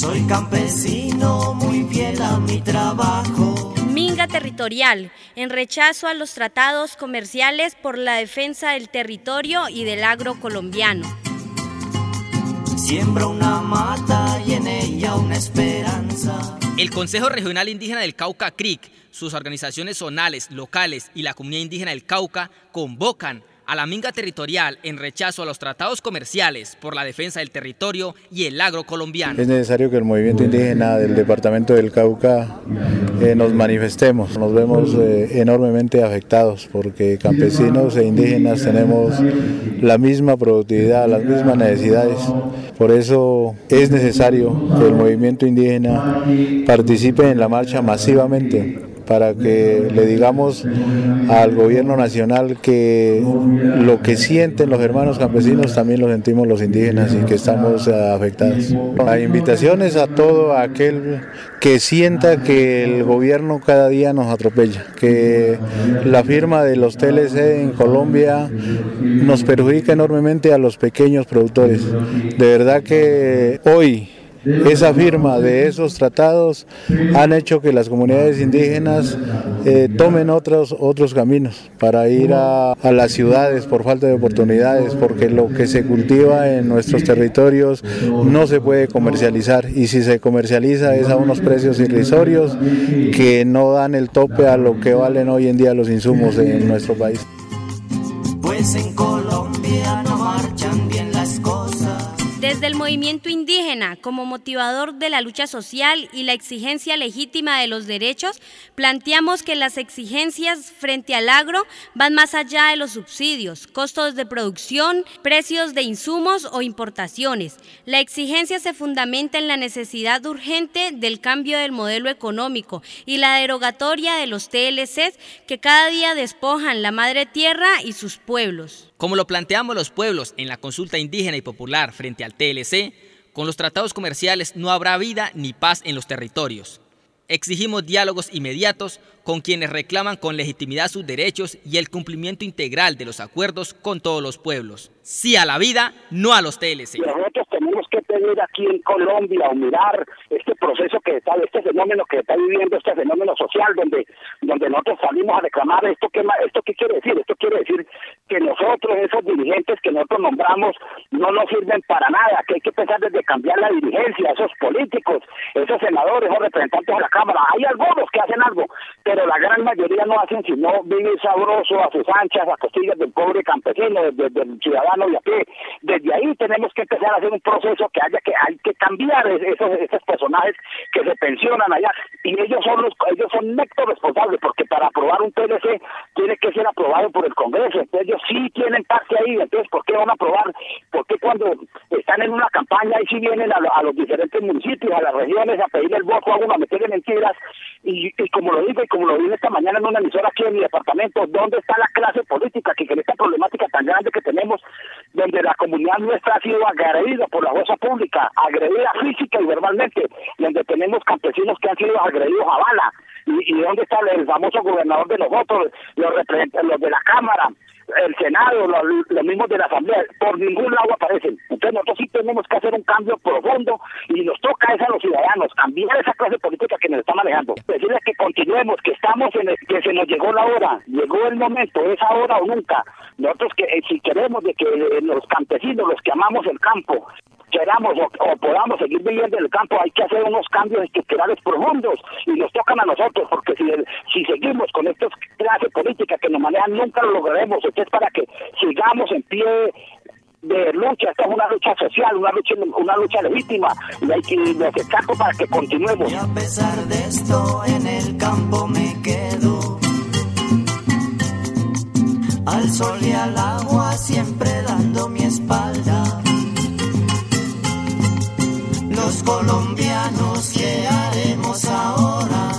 Soy campesino muy fiel a mi trabajo. Minga territorial, en rechazo a los tratados comerciales por la defensa del territorio y del agro colombiano. Siembra una mata y en ella una esperanza. El Consejo Regional Indígena del Cauca, CRIC, sus organizaciones zonales, locales y la comunidad indígena del Cauca convocan a la minga territorial en rechazo a los tratados comerciales por la defensa del territorio y el agro colombiano. Es necesario que el movimiento indígena del departamento del Cauca nos manifestemos. Nos vemos enormemente afectados porque campesinos e indígenas tenemos la misma productividad, las mismas necesidades. Por eso es necesario que el movimiento indígena participe en la marcha masivamente, para que le digamos al gobierno nacional que lo que sienten los hermanos campesinos también lo sentimos los indígenas y que estamos afectados. La invitación es a todo aquel que sienta que el gobierno cada día nos atropella, que la firma de los TLC en Colombia nos perjudica enormemente a los pequeños productores. De verdad que hoy esa firma de esos tratados han hecho que las comunidades indígenas tomen otros caminos para ir a las ciudades por falta de oportunidades, porque lo que se cultiva en nuestros territorios no se puede comercializar, y si se comercializa es a unos precios irrisorios que no dan el tope a lo que valen hoy en día los insumos en nuestro país. Pues en Colombia no marchan bien las cosas. Desde el movimiento indígena, como motivador de la lucha social y la exigencia legítima de los derechos, planteamos que las exigencias frente al agro van más allá de los subsidios, costos de producción, precios de insumos o importaciones. La exigencia se fundamenta en la necesidad urgente del cambio del modelo económico y la derogatoria de los TLCs que cada día despojan la madre tierra y sus pueblos. Como lo planteamos los pueblos en la consulta indígena y popular frente al TLC, con los tratados comerciales no habrá vida ni paz en los territorios. Exigimos diálogos inmediatos con quienes reclaman con legitimidad sus derechos y el cumplimiento integral de los acuerdos con todos los pueblos. Sí a la vida, no a los TLC. Nosotros tenemos que tener aquí en Colombia o mirar este proceso que está, este fenómeno que está viviendo, este fenómeno social donde nosotros salimos a reclamar esto qué quiere decir. Esto quiere decir que nosotros, esos dirigentes que nosotros nombramos, no nos sirven para nada, que hay que pensar desde cambiar la dirigencia, esos políticos, esos senadores o representantes de la Cámara. Hay algunos que hacen algo, pero la gran mayoría no hacen sino vivir sabroso a sus anchas, a costillas del pobre campesino, del ciudadano de a pie. Desde ahí tenemos que empezar a hacer un proceso que hay que cambiar esos personajes que se pensionan allá, y ellos son nectos responsables, porque para aprobar un TLC tiene que ser aprobado por el Congreso. Entonces ellos sí tienen parte ahí. Entonces, ¿por qué van a aprobar? ¿Por qué cuando están en una campaña y sí vienen a los diferentes municipios, a las regiones, a pedirle el voto a uno, a meterle mentiras? Y como lo digo, y como lo dije esta mañana en una emisora aquí en mi departamento, ¿dónde está la clase política que con esta problemática tan grande que tenemos, donde la comunidad nuestra ha sido agredida por la fuerza pública, agredida física y verbalmente, donde tenemos campesinos que han sido agredidos a bala? ¿Y dónde está el famoso gobernador de nosotros, los de la Cámara, el Senado, los mismos de la Asamblea? Por ningún lado aparecen. Entonces nosotros sí tenemos que hacer un cambio profundo, y nos toca eso a los ciudadanos, cambiar esa clase política que nos está manejando. Decirles que continuemos, que estamos que se nos llegó la hora, llegó el momento, es ahora o nunca. Nosotros que si queremos de que los campesinos, los que amamos el campo, queramos o podamos seguir viviendo en el campo, hay que hacer unos cambios estructurales profundos, y nos tocan a nosotros, porque si seguimos con esta clase política que nos manejan, nunca lo lograremos. Entonces, para que sigamos en pie de lucha, esta es una lucha social, una lucha legítima, y hay que los exactos para que continuemos. Y a pesar de esto, en el campo me quedo, al sol y al agua siempre dando mi espalda. Los colombianos, ¿qué haremos ahora?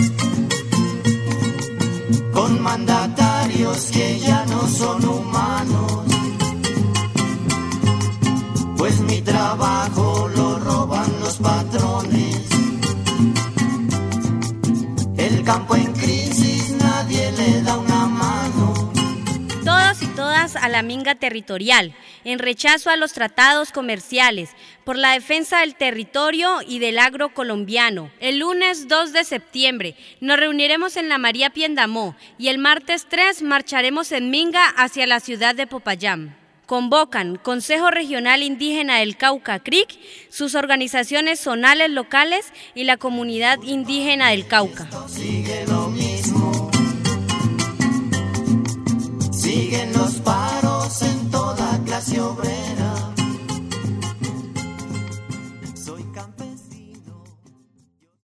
Con mandatarios que ya no son humanos, pues mi trabajo lo roban los patrones. El campo en crisis, nadie le da una mano. Todos y todas a la la minga territorial, en rechazo a los tratados comerciales, por la defensa del territorio y del agro colombiano. El lunes 2 de septiembre nos reuniremos en la María Piendamó y el martes 3 marcharemos en Minga hacia la ciudad de Popayán. Convocan Consejo Regional Indígena del Cauca, CRIC, sus organizaciones zonales locales y la comunidad indígena del Cauca. Sigue lo mismo, siguen los pasos.